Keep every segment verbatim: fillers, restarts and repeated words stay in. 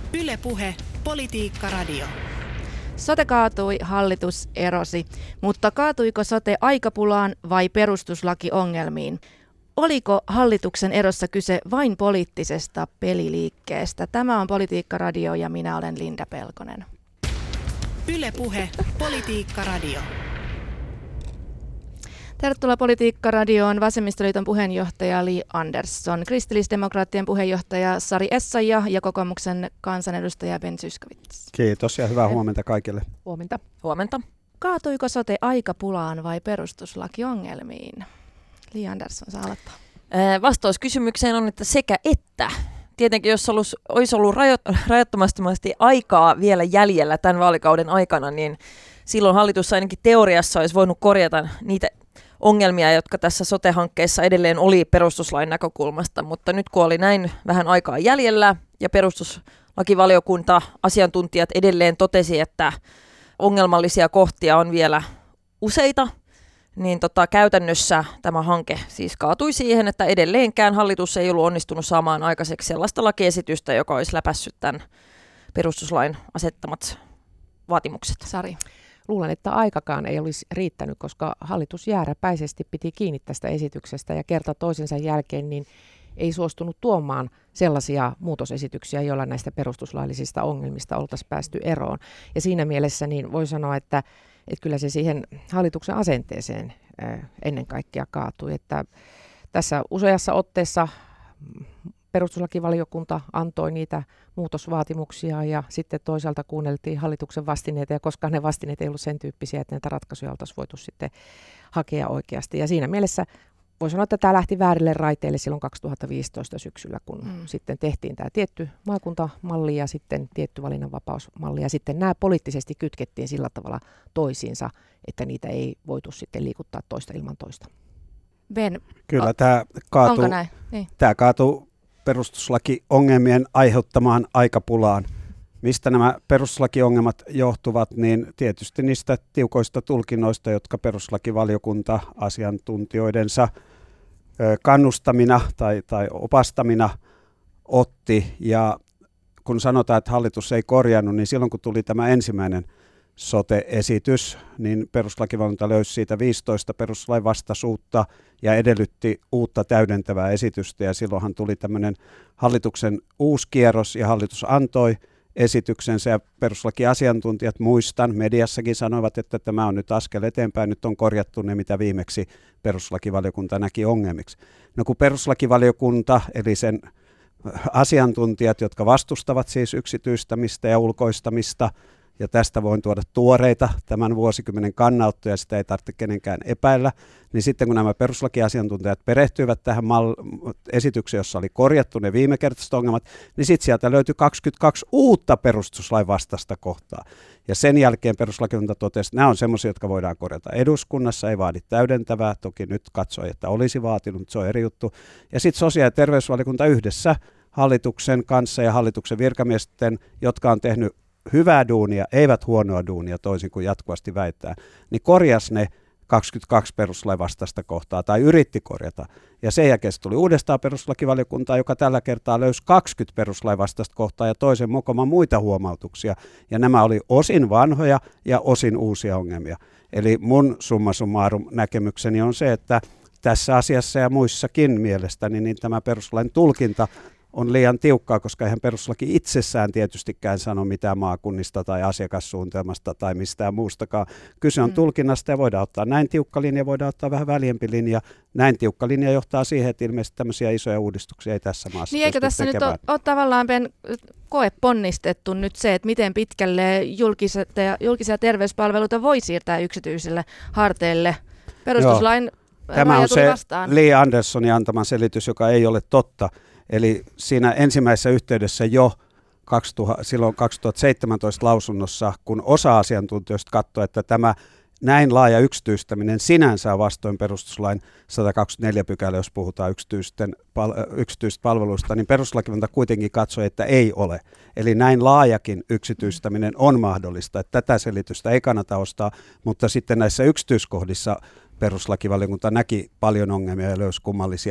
Yle Puhe, Politiikka Radio. Sote kaatui, hallitus erosi, mutta kaatuiko sote aikapulaan vai perustuslakiongelmiin? Oliko hallituksen erossa kyse vain poliittisesta peliliikkeestä? Tämä on Politiikka Radio ja minä olen Linda Pelkonen. Yle Puhe, Politiikka Radio. Tervetuloa Politiikka Radioon Vasemmistoliiton puheenjohtaja Li Andersson, kristillisdemokraattien puheenjohtaja Sari Essayah ja kokoomuksen kansanedustaja Ben Zyskowicz. Kiitos ja hyvää huomenta kaikille. Huomenta. Huomenta. Kaatuiko sote aikapulaan vai perustuslakiongelmiin? Li Andersson, saa aloittaa. Vastaus kysymykseen on, että sekä että. Tietenkin jos olisi, olisi ollut rajoittamattomasti aikaa vielä jäljellä tämän vaalikauden aikana, niin silloin hallitus ainakin teoriassa olisi voinut korjata niitä ongelmia, jotka tässä sote-hankkeessa edelleen oli perustuslain näkökulmasta, mutta nyt kun oli näin vähän aikaa jäljellä ja perustuslakivaliokunta, asiantuntijat edelleen totesi, että ongelmallisia kohtia on vielä useita, niin tota, käytännössä tämä hanke siis kaatui siihen, että edelleenkään hallitus ei ollut onnistunut saamaan aikaiseksi sellaista lakiesitystä, joka olisi läpässyt tämän perustuslain asettamat vaatimukset. Sari. Luulen, että aikakaan ei olisi riittänyt, koska hallitus jääräpäisesti piti kiinni tästä esityksestä ja kerta toisensa jälkeen niin ei suostunut tuomaan sellaisia muutosesityksiä, joilla näistä perustuslaillisista ongelmista oltaisiin päästy eroon. Ja siinä mielessä niin voi sanoa, että, että kyllä se siihen hallituksen asenteeseen ennen kaikkea kaatui. Että tässä useassa otteessa perustuslakivaliokunta antoi niitä muutosvaatimuksia ja sitten toisaalta kuunneltiin hallituksen vastineita, ja koska ne vastineet ei ollut sen tyyppisiä, että näitä ratkaisuja oltaisiin voitu sitten hakea oikeasti. Ja siinä mielessä voi sanoa, että tämä lähti väärille raiteille silloin kaksituhattaviisitoista syksyllä, kun mm. sitten tehtiin tämä tietty maakuntamalli ja sitten tietty valinnanvapausmalli, ja sitten nämä poliittisesti kytkettiin sillä tavalla toisiinsa, että niitä ei voitu sitten liikuttaa toista ilman toista. Ben, Kyllä tämä kaatuu, niin. tämä kaatuu perustuslakiongelmien aiheuttamaan aikapulaan. Mistä nämä perustuslakiongelmat johtuvat, niin tietysti niistä tiukoista tulkinnoista, jotka perustuslakivaliokunta asiantuntijoidensa kannustamina tai, tai opastamina otti. Ja kun sanotaan, että hallitus ei korjannut, niin silloin kun tuli tämä ensimmäinen sote-esitys, niin perustuslakivaliokunta löysi siitä viisitoista perustuslain vastaisuutta ja edellytti uutta täydentävää esitystä, ja silloinhan tuli tämmöinen hallituksen uusi kierros ja hallitus antoi esityksensä, ja perustuslakiasiantuntijat, muistan, mediassakin sanoivat, että tämä on nyt askel eteenpäin, nyt on korjattu ne, mitä viimeksi perustuslakivaliokunta näki ongelmiksi. No kun perustuslakivaliokunta, eli sen asiantuntijat, jotka vastustavat siis yksityistämistä ja ulkoistamista, ja tästä voin tuoda tuoreita tämän vuosikymmenen kannanottoja, sitä ei tarvitse kenenkään epäillä, niin sitten kun nämä perustuslakiasiantuntijat perehtyivät tähän mal- esitykseen, jossa oli korjattu ne viimekertaiset ongelmat, niin sitten sieltä löytyi kaksikymmentäkaksi uutta perustuslain vastaista kohtaa. Ja sen jälkeen perustuslakivaliokunta totesi, että nämä on semmoisia, jotka voidaan korjata eduskunnassa, ei vaadi täydentävää, toki nyt katsoi, että olisi vaatinut, mutta se on eri juttu. Ja sitten sosiaali- ja terveysvaliokunta yhdessä hallituksen kanssa ja hallituksen virkamiesten, jotka on tehnyt hyvää duunia, eivät huonoa duunia, toisin kuin jatkuvasti väittää, niin korjasi ne kaksikymmentäkaksi perustuslain vastaista kohtaa, tai yritti korjata. Ja sen jälkeen tuli uudestaan perustuslakivaliokuntaa, joka tällä kertaa löysi kaksikymmentä perustuslain vastaista kohtaa ja toisen mukoma muita huomautuksia. Ja nämä oli osin vanhoja ja osin uusia ongelmia. Eli mun summa summarum näkemykseni on se, että tässä asiassa ja muissakin mielestäni niin tämä perustuslain tulkinta on liian tiukkaa, koska eihän perustuslaki itsessään tietystikään sano mitään maakunnista tai asiakassuunnitelmasta tai mistään muustakaan. Kyse on mm. tulkinnasta ja voidaan ottaa näin tiukka linja, voidaan ottaa vähän väljempi linja. Näin tiukka linja johtaa siihen, että ilmeisesti tämmöisiä isoja uudistuksia ei tässä maassa niin eikö tässä tekemään. Nyt ole, ole tavallaan Ben koe ponnistettu nyt se, että miten pitkälle julkiset ja, julkisia terveyspalveluita voi siirtää yksityisille harteille perustuslain Joo. Tämä on se vastaan. Li Anderssonin antama selitys, joka ei ole totta. Eli siinä ensimmäisessä yhteydessä jo kaksituhatta, silloin kaksituhattaseitsemäntoista lausunnossa, kun osa asiantuntijoista katsoi, että tämä näin laaja yksityistäminen sinänsä on vastoin perustuslain sata kaksikymmentäneljä pykälä, jos puhutaan yksityisten, pal- yksityistä palveluista, niin perustuslakivaliokunta kuitenkin katsoi, että ei ole. Eli näin laajakin yksityistäminen on mahdollista, että tätä selitystä ei kannata ostaa, mutta sitten näissä yksityiskohdissa perustuslakivaliokunta näki paljon ongelmia ja löysi kummallisia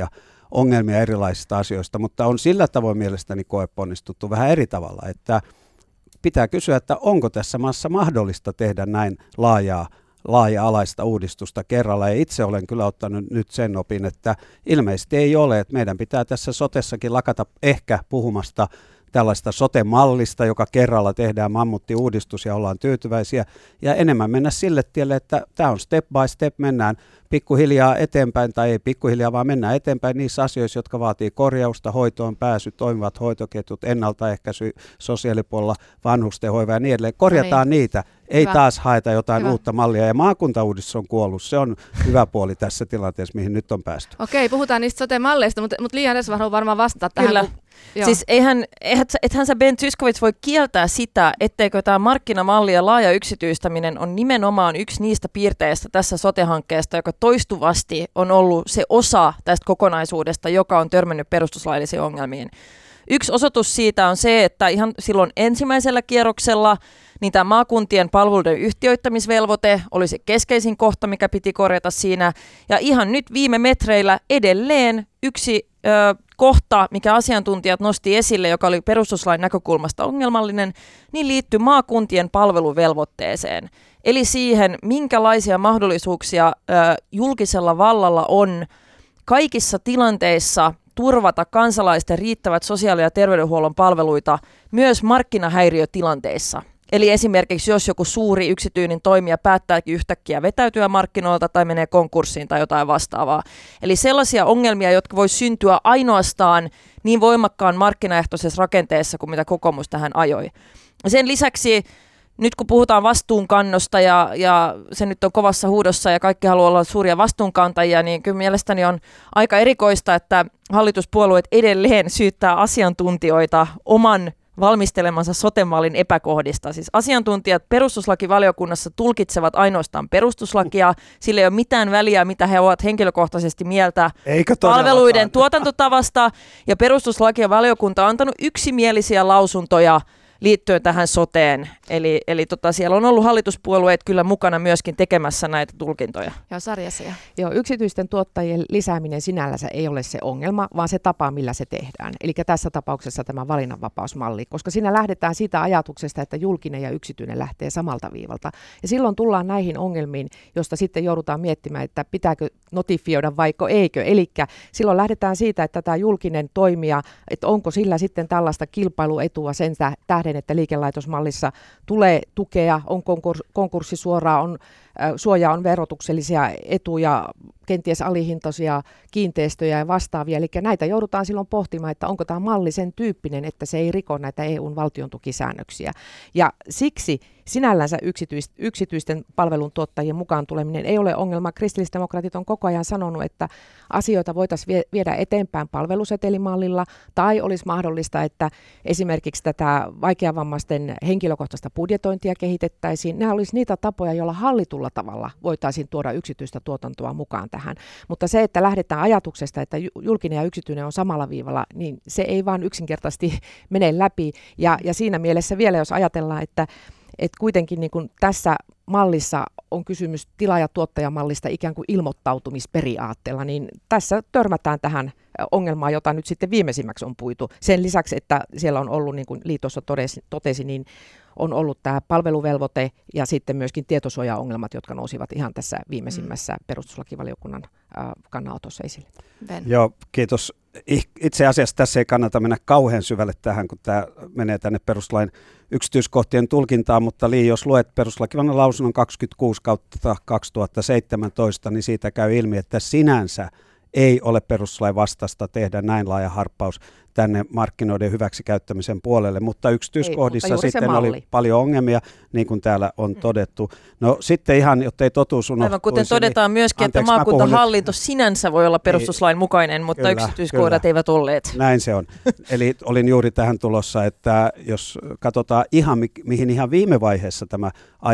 ongelmia erilaisista asioista, mutta on sillä tavoin mielestäni koeponnistuttu vähän eri tavalla, että pitää kysyä, että onko tässä maassa mahdollista tehdä näin laajaa, laaja-alaista uudistusta kerralla. Ja itse olen kyllä ottanut nyt sen opin, että ilmeisesti ei ole, että meidän pitää tässä sotessakin lakata ehkä puhumasta tällaista sote-mallista, joka kerralla tehdään mammuttiuudistus ja ollaan tyytyväisiä, ja enemmän mennä sille tielle, että tämä on step by step, mennään pikkuhiljaa eteenpäin, tai ei pikkuhiljaa, vaan mennään eteenpäin niissä asioissa, jotka vaatii korjausta, hoitoon pääsy, toimivat hoitoketjut, ennaltaehkäisy, sosiaalipuolella, vanhustenhoiva ja niin edelleen. Korjataan no niin. niitä, ei hyvä. Taas haeta jotain hyvä. Uutta mallia, ja maakuntauudistus on kuollut. Se on hyvä puoli tässä tilanteessa, mihin nyt on päästy. Okei, puhutaan niistä sote-malleista, mutta, mutta Liia Näs haluaa varmaan vastata tähän. Kyllä. Joo. Siis eihän, eihän, ethän sä Ben Zyskowicz voi kieltää sitä, etteikö tämä markkinamalli ja laaja yksityistäminen on nimenomaan yksi niistä piirteistä tässä sote-hankkeesta, joka toistuvasti on ollut se osa tästä kokonaisuudesta, joka on törmännyt perustuslaillisiin ongelmiin. Yksi osoitus siitä on se, että ihan silloin ensimmäisellä kierroksella niin tämä maakuntien palveluiden yhtiöittämisvelvoite oli se keskeisin kohta, mikä piti korjata siinä. Ja ihan nyt viime metreillä edelleen yksi ö, kohta, mikä asiantuntijat nosti esille, joka oli perustuslain näkökulmasta ongelmallinen, niin liittyy maakuntien palveluvelvoitteeseen. Eli siihen, minkälaisia mahdollisuuksia ö, julkisella vallalla on kaikissa tilanteissa turvata kansalaisten riittävät sosiaali- ja terveydenhuollon palveluita myös markkinahäiriötilanteissa. Eli esimerkiksi jos joku suuri yksityinen toimija päättääkin yhtäkkiä vetäytyä markkinoilta tai menee konkurssiin tai jotain vastaavaa. Eli sellaisia ongelmia, jotka voi syntyä ainoastaan niin voimakkaan markkinaehtoisessa rakenteessa kuin mitä kokoomus tähän ajoi. Sen lisäksi nyt kun puhutaan vastuunkannosta ja, ja se nyt on kovassa huudossa ja kaikki haluaa olla suuria vastuunkantajia, niin kyllä mielestäni on aika erikoista, että hallituspuolueet edelleen syyttää asiantuntijoita oman valmistelemansa sote-mallin epäkohdista. Siis asiantuntijat perustuslakivaliokunnassa tulkitsevat ainoastaan perustuslakia, sillä ei ole mitään väliä, mitä he ovat henkilökohtaisesti mieltä palveluiden tuotantotavasta, ja perustuslakivaliokunta on antanut yksimielisiä lausuntoja liittyen tähän soteen. Eli, eli tota, siellä on ollut hallituspuolueet kyllä mukana myöskin tekemässä näitä tulkintoja. Joo, sarjasia. Joo, yksityisten tuottajien lisääminen sinällänsä ei ole se ongelma, vaan se tapa, millä se tehdään. Eli tässä tapauksessa tämä valinnanvapausmalli, koska siinä lähdetään siitä ajatuksesta, että julkinen ja yksityinen lähtee samalta viivalta. Ja silloin tullaan näihin ongelmiin, josta sitten joudutaan miettimään, että pitääkö notifioida vaiko eikö. Eli silloin lähdetään siitä, että tämä julkinen toimija, että onko sillä sitten tällaista kilpailuetua sen tähden, että liikelaitosmallissa tulee tukea, on konkurssisuoraa, on, äh, suojaa, on verotuksellisia etuja, kenties alihintaisia kiinteistöjä ja vastaavia. Eli näitä joudutaan silloin pohtimaan, että onko tämä malli sen tyyppinen, että se ei riko näitä E U:n valtiontukisäännöksiä. Ja siksi sinällänsä yksityis- yksityisten palveluntuottajien mukaan tuleminen ei ole ongelma. Kristillisdemokraatit on koko ajan sanonut, että asioita voitaisiin viedä eteenpäin palvelusetelimallilla, tai olisi mahdollista, että esimerkiksi tätä vaikeavammaisten henkilökohtaista budjetointia kehitettäisiin. Nämä olisi niitä tapoja, joilla hallitulla tavalla voitaisiin tuoda yksityistä tuotantoa mukaan tähän. Mutta se, että lähdetään ajatuksesta, että julkinen ja yksityinen on samalla viivalla, niin se ei vaan yksinkertaisesti mene läpi. Ja, ja siinä mielessä vielä, jos ajatellaan, että että kuitenkin niin kuin tässä mallissa on kysymys tila- ja tuottajamallista ikään kuin ilmoittautumisperiaatteella, niin tässä törmätään tähän ongelmaan, jota nyt sitten viimeisimmäksi on puitu. Sen lisäksi, että siellä on ollut, niin kuin Liitossa totesi, totesi niin on ollut tämä palveluvelvoite ja sitten myöskin tietosuojaongelmat, jotka nousivat ihan tässä viimeisimmässä perustuslakivaliokunnan äh, kannanotossa esille. Ben. Joo, kiitos. Itse asiassa tässä ei kannata mennä kauhean syvälle tähän, kun tämä menee tänne perustuslain yksityiskohtien tulkintaan, mutta Li, jos luet perustuslakivaliokunnan lausunnon kaksikymmentäkuusi kautta kaksituhattaseitsemäntoista, niin siitä käy ilmi, että sinänsä ei ole perustuslain vastaista tehdä näin laaja harppaus tänne markkinoiden hyväksikäyttämisen puolelle, mutta yksityiskohdissa ei, mutta sitten oli paljon ongelmia, niin kuin täällä on mm. todettu. No sitten ihan, jotta ei totuus unohtuisi. Aivan kuten todetaan niin, myöskin, anteeksi, että maakuntahallinto sinänsä voi olla perustuslain ei, mukainen, mutta kyllä, yksityiskohdat kyllä. eivät olleet. Näin se on. Eli olin juuri tähän tulossa, että jos katsotaan ihan, mihin ihan viime vaiheessa tämä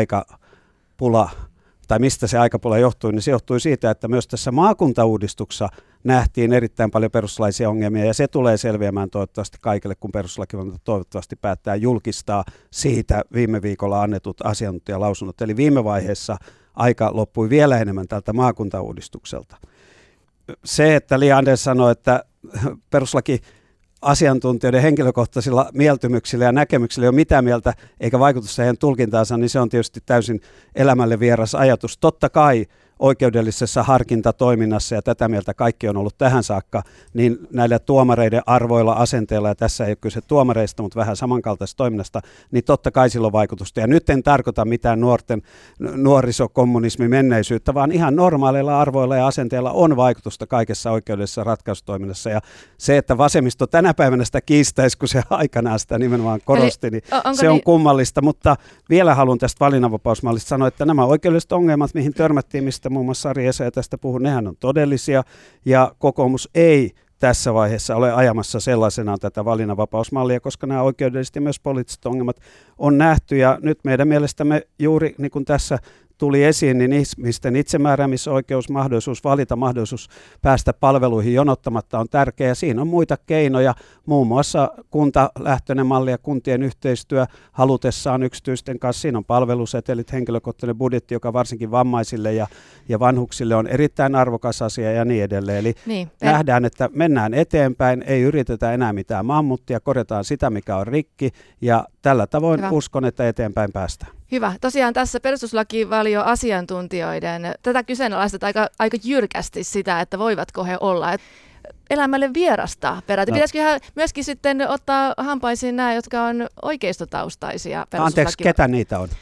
aikapula tai mistä se aikapula johtui, niin se johtui siitä, että myös tässä maakuntauudistuksessa nähtiin erittäin paljon perustuslaisia ongelmia, ja se tulee selviämään toivottavasti kaikille, kun perustuslakivaliokunta toivottavasti päättää julkistaa siitä viime viikolla annetut asiantuntijalausunnot. Eli viime vaiheessa aika loppui vielä enemmän tältä maakuntauudistukselta. se, että Li Andersson sanoi, että perustuslaki asiantuntijoiden henkilökohtaisilla mieltymyksillä ja näkemyksillä ei ole mitään mieltä eikä vaikutusta heidän tulkintaansa, niin se on tietysti täysin elämälle vieras ajatus. Totta kai oikeudellisessa harkintatoiminnassa, ja tätä mieltä kaikki on ollut tähän saakka, niin näillä tuomareiden arvoilla, asenteilla, ja tässä ei ole kyse tuomareista, mutta vähän samankaltaisesta toiminnasta, niin totta kai sillä on vaikutusta. Ja nyt en tarkoita mitään nuorten nuorisokommunismin menneisyyttä, vaan ihan normaaleilla arvoilla ja asenteilla on vaikutusta kaikessa oikeudellisessa ratkaisutoiminnassa. Ja se, että vasemmisto tänä päivänä sitä kiistäisi, kun se aikanaan sitä nimenomaan korosti, niin Eli, se on niin... kummallista. Mutta vielä haluan tästä valinnanvapausmallista sanoa, että nämä oikeudelliset ongelmat, mihin törmättiin, mistä muun muassa Sari Essayah tästä puhuu, nehän on todellisia, ja kokoomus ei tässä vaiheessa ole ajamassa sellaisenaan tätä valinnanvapausmallia, koska nämä oikeudelliset ja myös poliittiset ongelmat on nähty, ja nyt meidän mielestämme juuri niin kuin tässä tuli esiin, niin ihmisten itsemääräämisoikeus, mahdollisuus valita, mahdollisuus päästä palveluihin jonottamatta on tärkeä. Ja siinä on muita keinoja, muun muassa kuntalähtöinen malli ja kuntien yhteistyö halutessaan yksityisten kanssa. Siinä on palvelusetelit, henkilökohtainen budjetti, joka varsinkin vammaisille ja, ja vanhuksille on erittäin arvokas asia ja niin edelleen. Eli niin, nähdään, että mennään eteenpäin, ei yritetä enää mitään mammuttia, korjataan sitä, mikä on rikki, ja tällä tavoin Hyvä. uskon, että eteenpäin päästään. Hyvä. Tosiaan tässä perustuslakivalio asiantuntijoiden, tätä kyseenalaistetaan aika, aika jyrkästi sitä, että voivatko he olla elämälle vierasta peräti. No. Pitäisiköhän myöskin sitten ottaa hampaisiin nämä, jotka on oikeistotaustaisia perustuslaki... Anteeksi, ketä niitä on?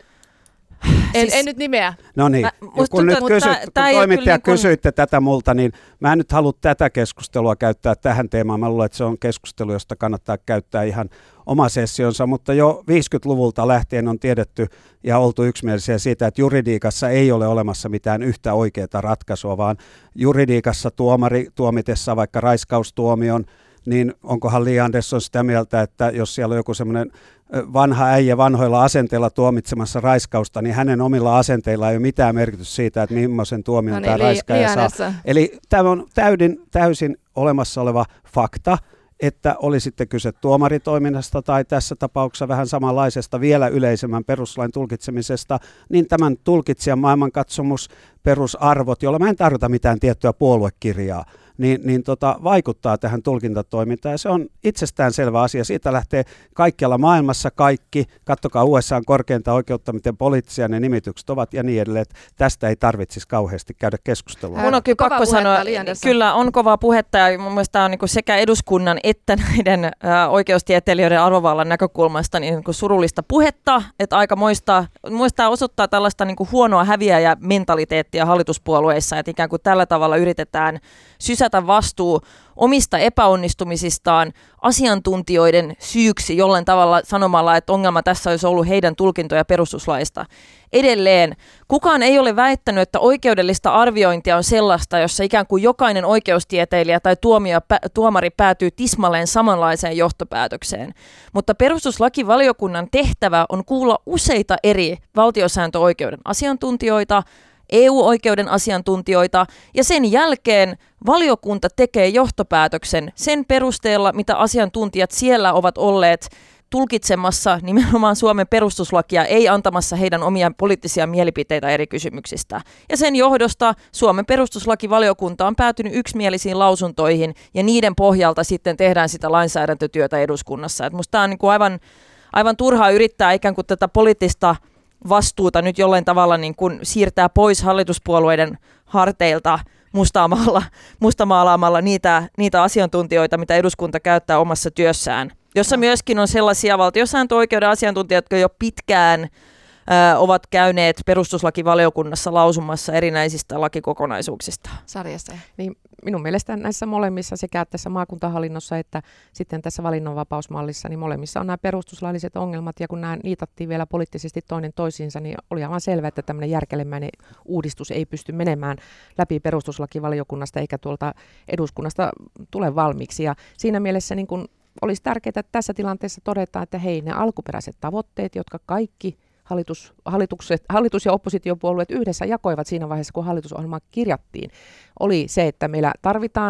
En, siis, en nyt nimeä. No niin, kun tuntuu, nyt kysyt, tää, kun tää toimittaja niin kun... kysyitte tätä multa, niin mä en nyt halua tätä keskustelua käyttää tähän teemaan. Mä luulen, että se on keskustelu, josta kannattaa käyttää ihan oma sessionsa, mutta jo viisikymmentäluvulta lähtien on tiedetty ja oltu yksimielisiä siitä, että juridiikassa ei ole olemassa mitään yhtä oikeaa ratkaisua, vaan juridiikassa tuomari tuomitessa vaikka raiskaustuomion, niin onkohan Li Andersson sitä mieltä, että jos siellä on joku semmoinen vanha äijä vanhoilla asenteilla tuomitsemassa raiskausta, niin hänen omilla asenteilla ei ole mitään merkitystä siitä, että millaisen tuomion no niin, tämä raiskaaja saa. Eli tämä on täydin, täysin olemassa oleva fakta, että oli sitten kyse tuomaritoiminnasta tai tässä tapauksessa vähän samanlaisesta vielä yleisemmän peruslain tulkitsemisesta, niin tämän tulkitsijan maailmankatsomus, perusarvot, jolla mä en tarkoita mitään tiettyä puoluekirjaa, niin, niin tota, vaikuttaa tähän tulkintatoimintaan. Ja se on itsestään selvä asia. Siitä lähtee kaikkialla maailmassa kaikki. Katsokaa U S A:n korkeinta oikeutta, miten poliittisia ne nimitykset ovat ja niin edelleen. Tästä ei tarvitsisi kauheasti käydä keskustelua. Mun on kyllä pakko sanoa, kyllä on kovaa puhetta ja mun mielestä on niin kuin sekä eduskunnan että näiden ä, oikeustieteilijöiden arvovallan näkökulmasta niin kuin surullista puhetta, että aika muistaa, muistaa osoittaa tällaista niin kuin huonoa häviäjä mentaliteettia hallituspuolueissa, että ikään kuin tällä tavalla yritetään sysätä vastuu omista epäonnistumisistaan asiantuntijoiden syyksi jollain tavalla sanomalla, että ongelma tässä olisi ollut heidän tulkintoja perustuslaista. Edelleen, kukaan ei ole väittänyt, että oikeudellista arviointia on sellaista, jossa ikään kuin jokainen oikeustieteilijä tai tuomio, tuomari päätyy tismalleen samanlaiseen johtopäätökseen. Mutta perustuslakivaliokunnan tehtävä on kuulla useita eri valtiosääntöoikeuden asiantuntijoita, E U-oikeuden asiantuntijoita, ja sen jälkeen valiokunta tekee johtopäätöksen sen perusteella, mitä asiantuntijat siellä ovat olleet tulkitsemassa nimenomaan Suomen perustuslakia, ei antamassa heidän omia poliittisia mielipiteitä eri kysymyksistä. Ja sen johdosta Suomen perustuslakivaliokunta on päätynyt yksimielisiin lausuntoihin, ja niiden pohjalta sitten tehdään sitä lainsäädäntötyötä eduskunnassa. Et musta tämä on niin kuin aivan, aivan turhaa yrittää ikään kuin tätä poliittista vastuuta nyt jollain tavalla niin kuin siirtää pois hallituspuolueiden harteilta mustaamaalla, mustamaalaamalla niitä, niitä asiantuntijoita, mitä eduskunta käyttää omassa työssään, jossa myöskin on sellaisia valtiosääntöoikeuden asiantuntijoita, jotka jo pitkään ö, ovat käyneet perustuslakivaliokunnassa lausumassa erinäisistä lakikokonaisuuksista. Sarjassa. Niin, minun mielestä näissä molemmissa, sekä tässä maakuntahallinnossa että sitten tässä valinnanvapausmallissa, niin molemmissa on nämä perustuslailliset ongelmat, ja kun nämä niitattiin vielä poliittisesti toinen toisiinsa, niin oli aivan selvä, että tämmöinen järkelemäinen uudistus ei pysty menemään läpi perustuslakivaliokunnasta eikä tuolta eduskunnasta tule valmiiksi. Ja siinä mielessä niin kun olisi tärkeää, että tässä tilanteessa todetaan, että hei, ne alkuperäiset tavoitteet, jotka kaikki Hallitus, hallitukset, hallitus- ja oppositiopuolueet yhdessä jakoivat siinä vaiheessa, kun hallitusohjelma kirjattiin, oli se, että meillä tarvitaan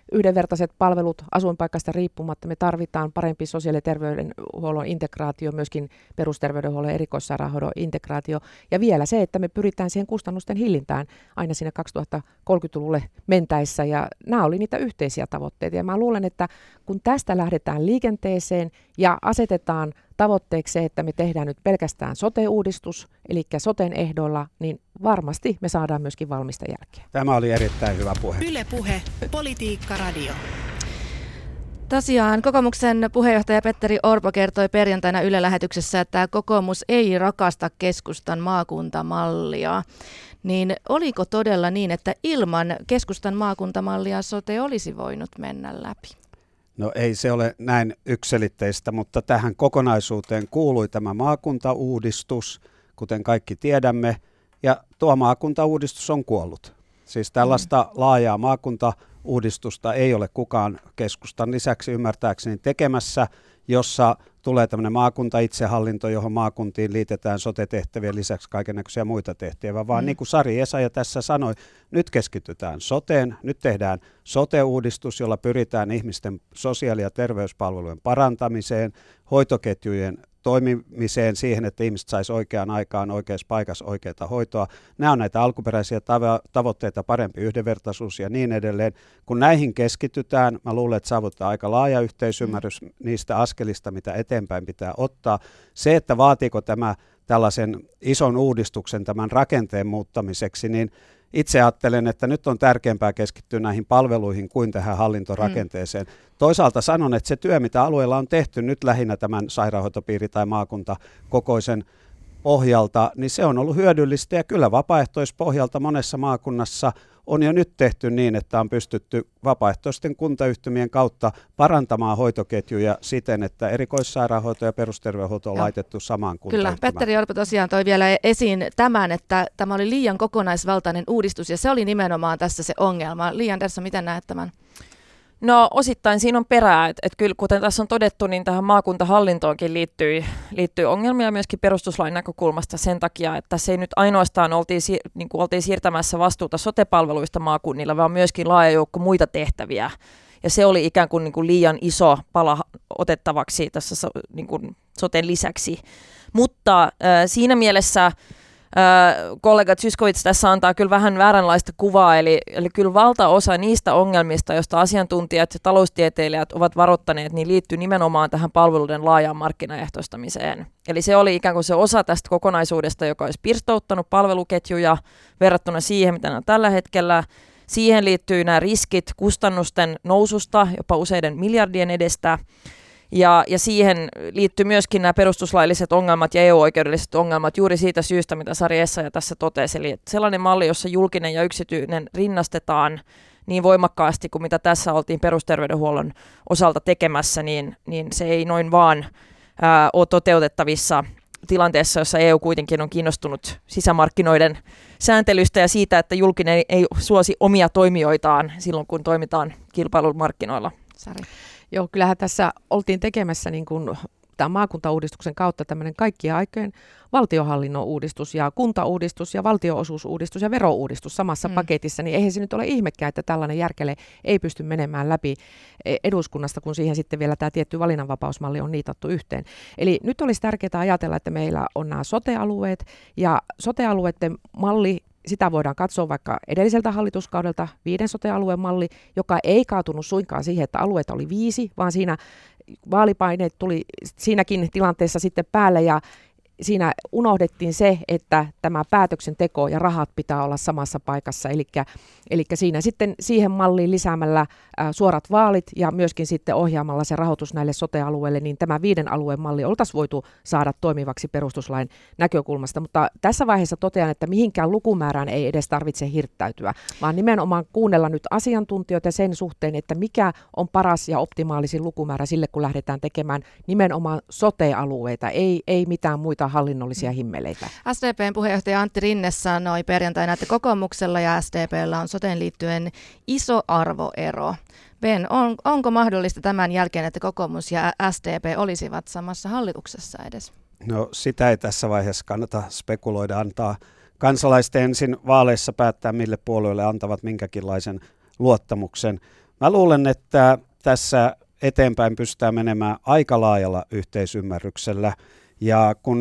yhdenvertaiset palvelut asuinpaikasta riippumatta. Me tarvitaan parempi sosiaali- ja terveydenhuollon integraatio, myöskin perusterveydenhuollon ja erikoissairaanhoidon integraatio. Ja vielä se, että me pyritään siihen kustannusten hillintään aina sinne kaksituhattakolmekymmentäluvulle mentäessä. Ja nämä oli niitä yhteisiä tavoitteita. Ja mä luulen, että kun tästä lähdetään liikenteeseen ja asetetaan tavoitteeksi se, että me tehdään nyt pelkästään sote-uudistus, eli soten ehdoilla, niin varmasti me saadaan myöskin valmista jälkeä. Tämä oli erittäin hyvä puhe. Yle Puhe, Politiikka Radio. Tosiaan kokoomuksen puheenjohtaja Petteri Orpo kertoi perjantaina Yle-lähetyksessä, että kokoomus ei rakasta keskustan maakuntamallia. Niin oliko todella niin, että ilman keskustan maakuntamallia sote olisi voinut mennä läpi? No ei se ole näin yksiselitteistä, mutta tähän kokonaisuuteen kuului tämä maakuntauudistus, kuten kaikki tiedämme, ja tuo maakuntauudistus on kuollut. Siis tällaista mm. laajaa maakuntauudistusta ei ole kukaan keskustan lisäksi ymmärtääkseni tekemässä, jossa tulee tämmöinen maakunta-itsehallinto, johon maakuntiin liitetään sote-tehtävien lisäksi kaikennäköisiä muita tehtäviä, vaan mm. niin kuin Sari Essayah tässä sanoi, nyt keskitytään soteen, nyt tehdään sote-uudistus, jolla pyritään ihmisten sosiaali- ja terveyspalvelujen parantamiseen, hoitoketjujen toimimiseen siihen, että ihmiset saisi oikeaan aikaan oikeassa paikassa oikeaa hoitoa. Nämä on näitä alkuperäisiä tavo- tavoitteita, parempi yhdenvertaisuus ja niin edelleen. Kun näihin keskitytään, mä luulen, että saavutetaan aika laaja yhteisymmärrys mm. niistä askelista, mitä eteenpäin pitää ottaa. Se, että vaatiiko tämä tällaisen ison uudistuksen tämän rakenteen muuttamiseksi, niin itse ajattelen, että nyt on tärkeämpää keskittyä näihin palveluihin kuin tähän hallintorakenteeseen. Mm. Toisaalta sanon, että se työ, mitä alueella on tehty nyt lähinnä tämän sairaanhoitopiiri- tai maakuntakokoisen pohjalta, niin se on ollut hyödyllistä ja kyllä vapaaehtoispohjalta monessa maakunnassa on jo nyt tehty niin, että on pystytty vapaaehtoisten kuntayhtymien kautta parantamaan hoitoketjuja siten, että erikoissairaanhoito ja perusterveydenhuolto on Joo. laitettu samaan kuntayhtymään. Kyllä, Petteri Orpo tosiaan toi vielä esiin tämän, että tämä oli liian kokonaisvaltainen uudistus ja se oli nimenomaan tässä se ongelma. Li Andersson, miten näet tämän? No osittain siinä on perää, että et kyllä kuten tässä on todettu, niin tähän maakuntahallintoonkin liittyy, liittyy ongelmia myöskin perustuslain näkökulmasta sen takia, että se ei nyt ainoastaan oltiin, niin kuin oltiin siirtämässä vastuuta sote-palveluista maakunnilla, vaan myöskin laaja joukko muita tehtäviä. Ja se oli ikään kuin, niin kuin liian iso pala otettavaksi tässä niin kuin soten lisäksi. Mutta äh, siinä mielessä Äh, kollega Zyskowicz tässä antaa kyllä vähän vääränlaista kuvaa, eli, eli kyllä valtaosa niistä ongelmista, joista asiantuntijat ja taloustieteilijät ovat varoittaneet, niin liittyy nimenomaan tähän palveluiden laajaan markkinaehtoistamiseen. Eli se oli ikään kuin se osa tästä kokonaisuudesta, joka olisi pirstouttanut palveluketjuja verrattuna siihen, mitä ne on tällä hetkellä. Siihen liittyy nämä riskit kustannusten noususta, jopa useiden miljardien edestä. Ja, ja siihen liittyy myöskin nämä perustuslailliset ongelmat ja E U-oikeudelliset ongelmat juuri siitä syystä, mitä Sari Essayah tässä totesi. Eli sellainen malli, jossa julkinen ja yksityinen rinnastetaan niin voimakkaasti kuin mitä tässä oltiin perusterveydenhuollon osalta tekemässä, niin, niin se ei noin vaan ää, ole toteutettavissa tilanteessa, jossa E U kuitenkin on kiinnostunut sisämarkkinoiden sääntelystä ja siitä, että julkinen ei suosi omia toimijoitaan silloin, kun toimitaan kilpailumarkkinoilla. Sari. Joo, kyllähän tässä oltiin tekemässä niin kuin tämän maakuntauudistuksen kautta tämmöinen kaikkien aikojen valtionhallinnon uudistus ja kuntauudistus ja valtionosuusuudistus ja verouudistus samassa mm. paketissa, niin eihän se nyt ole ihmekään, että tällainen järkele ei pysty menemään läpi eduskunnasta, kun siihen sitten vielä tämä tietty valinnanvapausmalli on niitattu yhteen. Eli nyt olisi tärkeää ajatella, että meillä on nämä sote-alueet ja sote-alueiden malli, sitä voidaan katsoa vaikka edelliseltä hallituskaudelta viiden sote-alueen malli, joka ei kaatunut suinkaan siihen, että alueita oli viisi, vaan siinä vaalipaineet tuli siinäkin tilanteessa sitten päälle ja siinä unohdettiin se, että tämä päätöksenteko ja rahat pitää olla samassa paikassa, eli, eli siinä sitten siihen malliin lisäämällä ä, suorat vaalit ja myöskin sitten ohjaamalla se rahoitus näille sote-alueille, niin tämä viiden alueen malli oltaisiin voitu saada toimivaksi perustuslain näkökulmasta, mutta tässä vaiheessa totean, että mihinkään lukumäärään ei edes tarvitse hirttäytyä, vaan nimenomaan kuunnella nyt asiantuntijoita sen suhteen, että mikä on paras ja optimaalisin lukumäärä sille, kun lähdetään tekemään nimenomaan sote-alueita, ei, ei mitään muita hallinnollisia himmeleitä. S D P:n puheenjohtaja Antti Rinne sanoi perjantaina, että kokoomuksella ja S D P:llä on soteen liittyen iso arvoero. Ben, on, onko mahdollista tämän jälkeen, että kokoomus ja S D P olisivat samassa hallituksessa edes? No sitä ei tässä vaiheessa kannata spekuloida, antaa kansalaisten ensin vaaleissa päättää, mille puolueille antavat minkäkinlaisen luottamuksen. Mä luulen, että tässä eteenpäin pystytään menemään aika laajalla yhteisymmärryksellä. Ja kun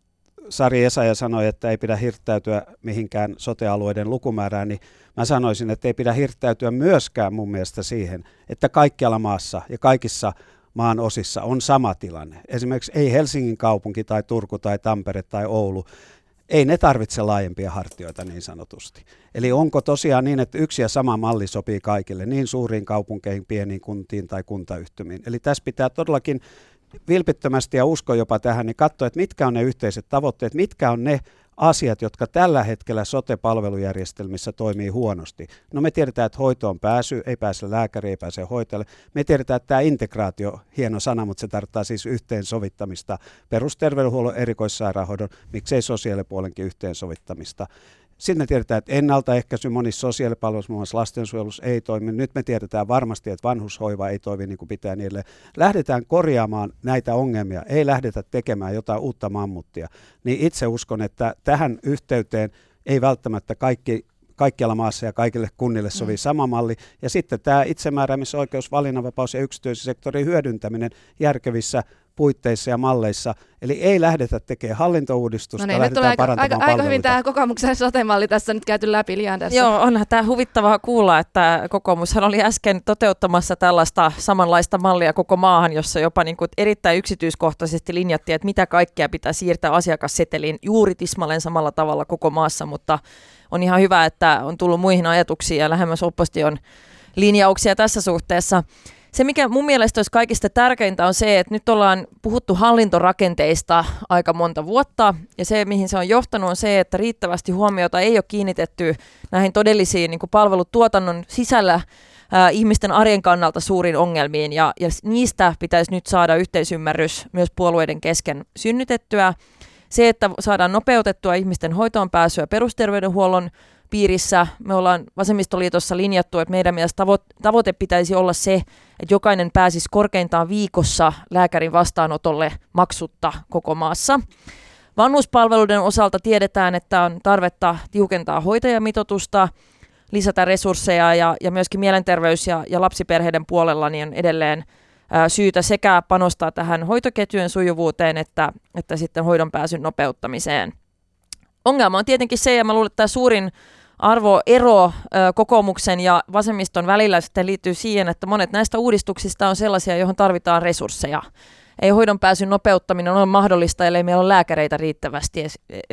Sari Essayah sanoi, että ei pidä hirttäytyä mihinkään sote-alueiden lukumäärään, niin mä sanoisin, että ei pidä hirttäytyä myöskään mun mielestä siihen, että kaikkialla maassa ja kaikissa maan osissa on sama tilanne. Esimerkiksi ei Helsingin kaupunki tai Turku tai Tampere tai Oulu, ei ne tarvitse laajempia hartioita niin sanotusti. Eli onko tosiaan niin, että yksi ja sama malli sopii kaikille, niin suuriin kaupunkeihin, pieniin kuntiin tai kuntayhtymiin. Eli tässä pitää todellakin vilpittömästi ja usko jopa tähän, niin katsoa, että mitkä on ne yhteiset tavoitteet, mitkä on ne asiat, jotka tällä hetkellä sote-palvelujärjestelmissä toimii huonosti. No me tiedetään, että hoitoon pääsy, ei pääse lääkäriin, ei pääse hoitajalle. Me tiedetään, että tämä integraatio, hieno sana, mutta se tarkoittaa siis yhteensovittamista, perusterveydenhuollon, erikoissairaanhoidon, miksei sosiaalipuolenkin yhteensovittamista. Sitten me tiedetään, että ennaltaehkäisy monissa sosiaalipalveluissa, muun muassa lastensuojelussa ei toimi. Nyt me tiedetään varmasti, että vanhushoiva ei toimi niin kuin pitää niille. Lähdetään korjaamaan näitä ongelmia, ei lähdetä tekemään jotain uutta mammuttia. Niin itse uskon, että tähän yhteyteen ei välttämättä kaikki, kaikkialla maassa ja kaikille kunnille sovi mm. sama malli. Ja sitten tämä itsemääräämisoikeus, valinnanvapaus ja yksityisen sektorin hyödyntäminen järkevissä puitteissa ja malleissa. Eli ei lähdetä tekemään hallintouudistusta, no niin, lähdetään nyt parantamaan aika, palveluita. aika hyvin tämä kokoomuksen sote-malli tässä nyt käyty läpi liian tässä. Joo, onhan tämä huvittavaa kuulla, että kokoomushan oli äsken toteuttamassa tällaista samanlaista mallia koko maahan, jossa jopa niin kuin erittäin yksityiskohtaisesti linjattiin, että mitä kaikkea pitää siirtää asiakasseteliin juuri tismalleen samalla tavalla koko maassa, mutta on ihan hyvä, että on tullut muihin ajatuksiin ja lähemmäs opposition linjauksia tässä suhteessa. Se, mikä mun mielestä olisi kaikista tärkeintä, on se, että nyt ollaan puhuttu hallintorakenteista aika monta vuotta, ja se, mihin se on johtanut, on se, että riittävästi huomiota ei ole kiinnitetty näihin todellisiin niin kuin palvelutuotannon sisällä ää, ihmisten arjen kannalta suuriin ongelmiin, ja, ja niistä pitäisi nyt saada yhteisymmärrys myös puolueiden kesken synnytettyä. Se, että saadaan nopeutettua ihmisten hoitoon pääsyä perusterveydenhuollon piirissä. Me ollaan Vasemmistoliitossa linjattu, että meidän mielestä tavo- tavoite pitäisi olla se, että jokainen pääsisi korkeintaan viikossa lääkärin vastaanotolle maksutta koko maassa. Vanhuspalveluiden osalta tiedetään, että on tarvetta tiukentaa hoitajamitoitusta, lisätä resursseja ja, ja myöskin mielenterveys- ja, ja lapsiperheiden puolella niin on edelleen ää, syytä sekä panostaa tähän hoitoketjujen sujuvuuteen että, että sitten hoidon pääsyn nopeuttamiseen. Ongelma on tietenkin se, ja mä luulen, että tämä suurin arvoero ö, kokoomuksen ja vasemmiston välillä sitten liittyy siihen, että monet näistä uudistuksista on sellaisia, johon tarvitaan resursseja. Ei hoidon pääsyn nopeuttaminen ole mahdollista, ellei meillä ole lääkäreitä riittävästi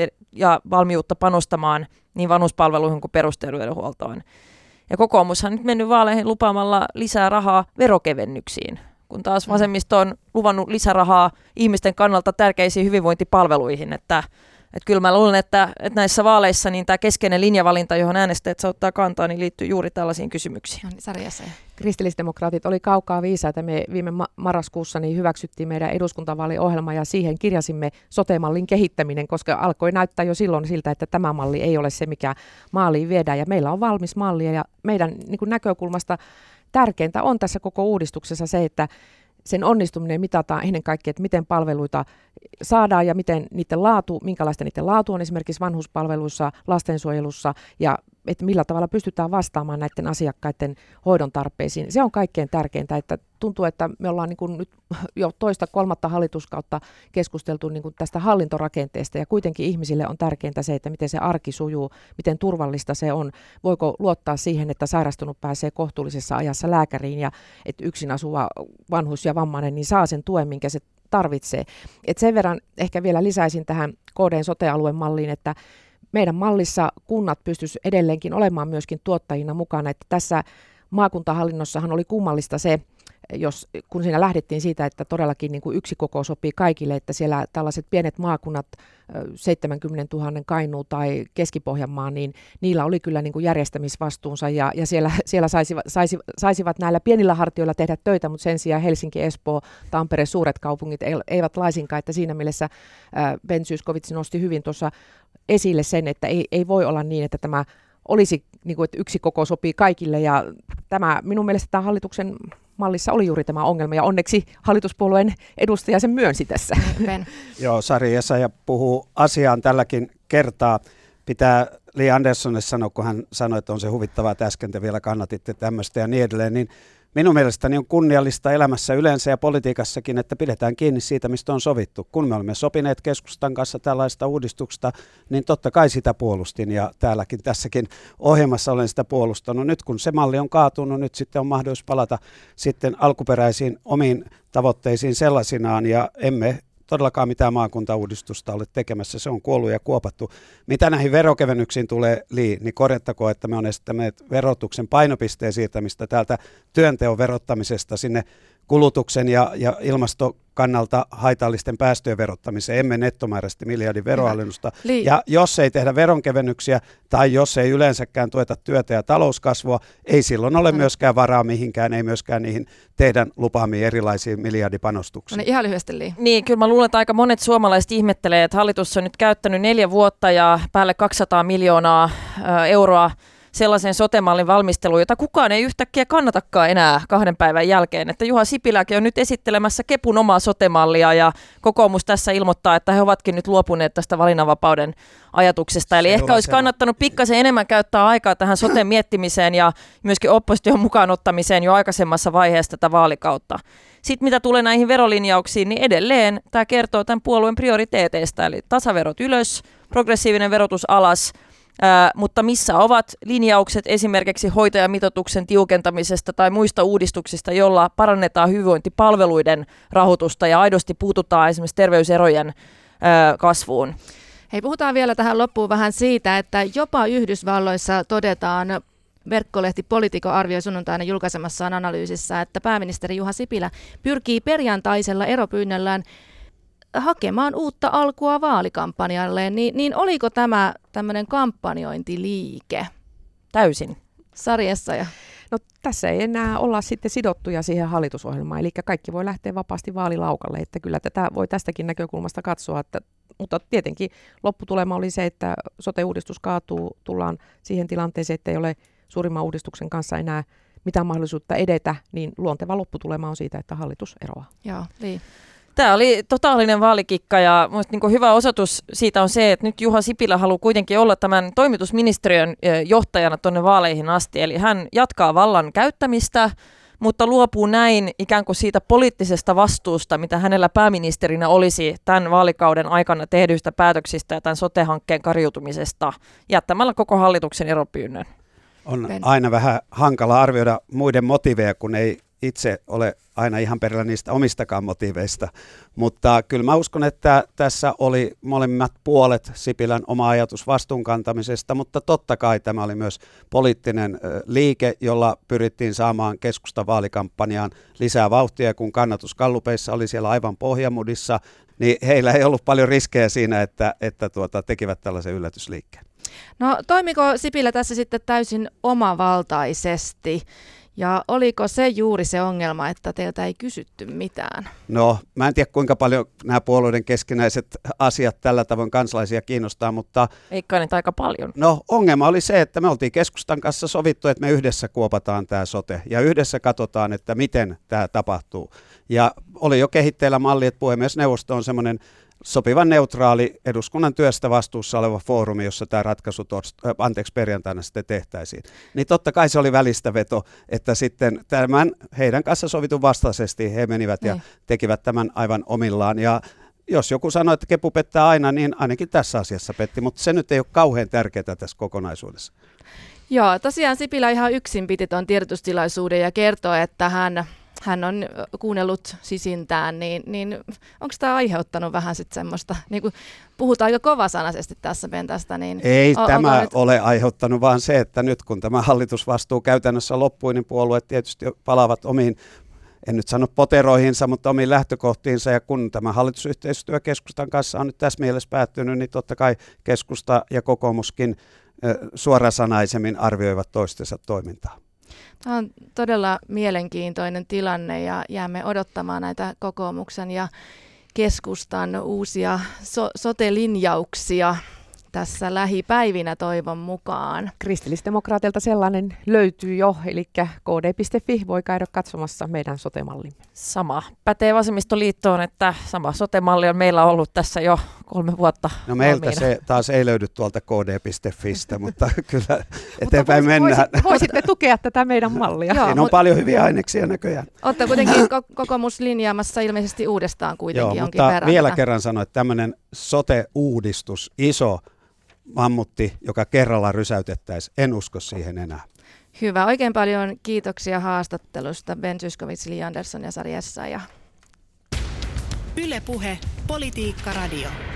ja valmiutta panostamaan niin vanhuspalveluihin kuin perusterveydenhuoltoon. Ja kokoomushan on nyt mennyt vaaleihin lupaamalla lisää rahaa verokevennyksiin, kun taas vasemmisto on luvannut lisärahaa ihmisten kannalta tärkeisiin hyvinvointipalveluihin, että Että kyllä mä luulen, että, että näissä vaaleissa niin tämä keskeinen linjavalinta, johon äänestäjät ottaa kantaa, niin liittyy juuri tällaisiin kysymyksiin. No niin, Sari Essayah. Kristillisdemokraatit oli kaukaa viisaita. Me viime ma- marraskuussa niin hyväksyttiin meidän eduskuntavaaliohjelma ja siihen kirjasimme sote-mallin kehittäminen, koska alkoi näyttää jo silloin siltä, että tämä malli ei ole se, mikä maaliin viedään. Ja meillä on valmis malli ja meidän niin kuin näkökulmasta tärkeintä on tässä koko uudistuksessa se, että sen onnistuminen mitataan ennen kaikkea, että miten palveluita saadaan ja miten niiden laatu, minkälaista niiden laatu on esimerkiksi vanhuspalveluissa, lastensuojelussa ja että millä tavalla pystytään vastaamaan näiden asiakkaiden hoidon tarpeisiin. Se on kaikkein tärkeintä, että tuntuu, että me ollaan niin kuin nyt jo toista kolmatta hallituskautta keskusteltu niin kuin tästä hallintorakenteesta ja kuitenkin ihmisille on tärkeintä se, että miten se arki sujuu, miten turvallista se on, voiko luottaa siihen, että sairastunut pääsee kohtuullisessa ajassa lääkäriin ja että yksin asuva vanhus ja vammainen niin saa sen tuen, minkä se tarvitsee. Et sen verran ehkä vielä lisäisin tähän K D:n sote-alueen malliin, että meidän mallissa kunnat pystyisivät edelleenkin olemaan myöskin tuottajina mukana, että tässä maakuntahallinnossahan oli kummallista se, jos, kun siinä lähdettiin siitä, että todellakin niin kuin yksi koko sopii kaikille, että siellä tällaiset pienet maakunnat, seitsemänkymmentätuhatta Kainuu tai Keski-Pohjanmaa, niin niillä oli kyllä niin kuin järjestämisvastuunsa ja, ja siellä, siellä saisivat, saisi, saisivat näillä pienillä hartioilla tehdä töitä, mutta sen sijaan Helsinki, Espoo, Tampere, suuret kaupungit eivät laisinkaan, että siinä mielessä Ben Zyskowicz nosti hyvin tuossa esille sen, että ei, ei voi olla niin, että tämä olisi niin kuin, että yksi koko sopii kaikille ja tämä minun mielestä tämä hallituksen mallissa oli juuri tämä ongelma ja onneksi hallituspuolueen edustaja sen myönsi tässä. Ben. Joo, Sari Essayah puhuu asiaan tälläkin kertaa. Pitää Li Anderssonille sanoi, kun hän sanoi, että on se huvittavaa, että äsken te vielä kannatitte tämmöistä ja niin edelleen, niin minun mielestäni on kunniallista elämässä yleensä ja politiikassakin, että pidetään kiinni siitä, mistä on sovittu. Kun me olemme sopineet keskustan kanssa tällaista uudistuksesta, niin totta kai sitä puolustin ja täälläkin tässäkin ohjelmassa olen sitä puolustanut. Nyt kun se malli on kaatunut, nyt sitten on mahdollisuus palata sitten alkuperäisiin omiin tavoitteisiin sellaisinaan ja emme todellakaan mitään maakuntauudistusta ole tekemässä, se on kuollut ja kuopattu. Mitä näihin verokevennyksiin tulee, Li, niin korjattakoon, että me on esittäneet verotuksen painopisteen siirtämistä täältä työnteon verottamisesta sinne kulutuksen ja, ja ilmastokannalta haitallisten päästöjen verottamiseen, emme nettomääräisesti miljardin veroalennusta. Ja jos ei tehdä veronkevennyksiä tai jos ei yleensäkään tueta työtä ja talouskasvua, ei silloin ole myöskään varaa mihinkään, ei myöskään niihin teidän lupaamiin erilaisiin miljardipanostuksiin. No niin, ihan lyhyesti, Li. Niin, kyllä mä luulen, että aika monet suomalaiset ihmettelee, että hallitus on nyt käyttänyt neljä vuotta ja päälle kaksisataa miljoonaa ä, euroa sellaisen sote-mallin valmisteluun, jota kukaan ei yhtäkkiä kannatakaan enää kahden päivän jälkeen. Että Juha Sipiläkin on nyt esittelemässä Kepun omaa sote-mallia ja kokoomus tässä ilmoittaa, että he ovatkin nyt luopuneet tästä valinnanvapauden ajatuksesta. Eli ehkä olisi kannattanut pikkasen enemmän käyttää aikaa tähän soten miettimiseen ja myöskin opposition mukaan ottamiseen jo aikaisemmassa vaiheessa tätä vaalikautta. Sitten mitä tulee näihin verolinjauksiin, niin edelleen tämä kertoo tämän puolueen prioriteeteista, eli tasaverot ylös, progressiivinen verotus alas, Ää, mutta missä ovat linjaukset esimerkiksi hoitajamitoituksen tiukentamisesta tai muista uudistuksista, jolla parannetaan hyvinvointipalveluiden rahoitusta ja aidosti puututaan esimerkiksi terveyserojen ää, kasvuun? Hei, puhutaan vielä tähän loppuun vähän siitä, että jopa Yhdysvalloissa todetaan, verkkolehti Politico arvioi sunnuntaina julkaisemassaan analyysissä, että pääministeri Juha Sipilä pyrkii perjantaisella eropyynnöllään hakemaan uutta alkua vaalikampanjalle, niin, niin oliko tämä tämmöinen kampanjointiliike? Täysin. Sari Essayah. No tässä ei enää olla sitten sidottuja siihen hallitusohjelmaan, eli kaikki voi lähteä vapaasti vaalilaukalle, että kyllä tätä voi tästäkin näkökulmasta katsoa, että, mutta tietenkin lopputulema oli se, että sote-uudistus kaatuu, tullaan siihen tilanteeseen, että ei ole suurimman uudistuksen kanssa enää mitään mahdollisuutta edetä, niin luonteva lopputulema on siitä, että hallitus eroaa. Joo, niin. Tämä oli totaalinen vaalikikka ja minusta niin hyvä osoitus siitä on se, että nyt Juha Sipilä haluaa kuitenkin olla tämän toimitusministeriön johtajana tuonne vaaleihin asti. Eli hän jatkaa vallan käyttämistä, mutta luopuu näin ikään kuin siitä poliittisesta vastuusta, mitä hänellä pääministerinä olisi tämän vaalikauden aikana tehdyistä päätöksistä ja tämän sote-hankkeen kariutumisesta, jättämällä koko hallituksen eropyynnön. On aina vähän hankala arvioida muiden motiiveja, kun ei itse ole aina ihan perillä niistä omistakaan motiiveista, mutta kyllä mä uskon, että tässä oli molemmat puolet Sipilän oma ajatus vastuunkantamisesta, mutta totta kai tämä oli myös poliittinen liike, jolla pyrittiin saamaan keskustan vaalikampanjaan lisää vauhtia, kun kannatus gallupeissa oli siellä aivan pohjamudissa, niin heillä ei ollut paljon riskejä siinä, että, että tuota, tekivät tällaisen yllätysliikkeen. No toimiko Sipilä tässä sitten täysin omavaltaisesti? Ja oliko se juuri se ongelma, että teiltä ei kysytty mitään? No, mä en tiedä kuinka paljon nämä puolueiden keskinäiset asiat tällä tavoin kansalaisia kiinnostaa, mutta... Eikä niitä aika paljon. No, ongelma oli se, että me oltiin keskustan kanssa sovittu, että me yhdessä kuopataan tämä sote ja yhdessä katsotaan, että miten tämä tapahtuu. Ja oli jo kehitteillä malli, että puhemiesneuvosto on semmoinen sopivan neutraali eduskunnan työstä vastuussa oleva foorumi, jossa tämä ratkaisu torst- äh, anteeksi, perjantaina sitten tehtäisiin. Niin totta kai se oli välistäveto, että sitten tämän heidän kanssa sovitun vastaisesti he menivät ja tekivät tämän aivan omillaan. Ja jos joku sanoi, että kepu pettää aina, niin ainakin tässä asiassa petti, mutta se nyt ei ole kauhean tärkeää tässä kokonaisuudessa. Joo, tosiaan Sipilä ihan yksin piti tuon tiedotustilaisuuden ja kertoi, että hän... hän on kuunnellut sisintään, niin, niin onko tämä aiheuttanut vähän sitten semmoista, niin kuin puhutaan aika kovasanaisesti tässä pentästä, niin... Ei on, tämä nyt... ole aiheuttanut, vaan se, että nyt kun tämä hallitusvastuu käytännössä loppui, niin puolueet tietysti palaavat omiin, en nyt sano poteroihinsa, mutta omiin lähtökohtiinsa, ja kun tämä hallitusyhteistyö keskustan kanssa on nyt tässä mielessä päättynyt, niin totta kai keskusta ja kokoomuskin suorasanaisemmin arvioivat toistensa toimintaa. Tämä on todella mielenkiintoinen tilanne ja jäämme odottamaan näitä kokoomuksen ja keskustan uusia so- sote-linjauksia tässä lähipäivinä toivon mukaan. Kristillisdemokraatilta sellainen löytyy jo, eli k d piste f i voi käydä katsomassa meidän sote-mallimme. Sama pätee vasemmistoliittoon, että sama sote-malli on meillä ollut tässä jo kolme vuotta No meiltä valmiina. se taas ei löydy tuolta k d piste fistä, mutta kyllä eteenpäin Mutta mennään. Voisitte, voisitte tukea tätä meidän mallia. Joo, Siinä on mut- paljon hyviä aineksia näköjään. Olette kuitenkin ko- kokoomus linjaamassa ilmeisesti uudestaan kuitenkin Joo, jonkin mutta verran. vielä kerran sanoin, että tämmöinen sote-uudistus, iso mammutti, joka kerralla rysäytettäisiin, en usko siihen enää. Hyvä. Oikein paljon kiitoksia haastattelusta Ben Zyskowicz, Li Andersson ja Sari Essayah. Yle Puhe, Politiikka Radio.